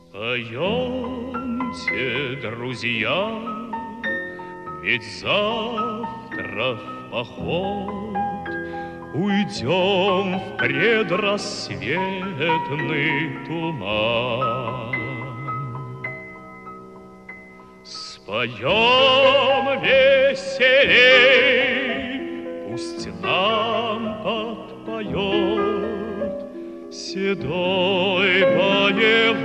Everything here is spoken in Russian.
Пойемте, друзья, ведь завтра в поход уйдем в предрассветный туман. Споем веселей, пусть нам подпоет седой боевой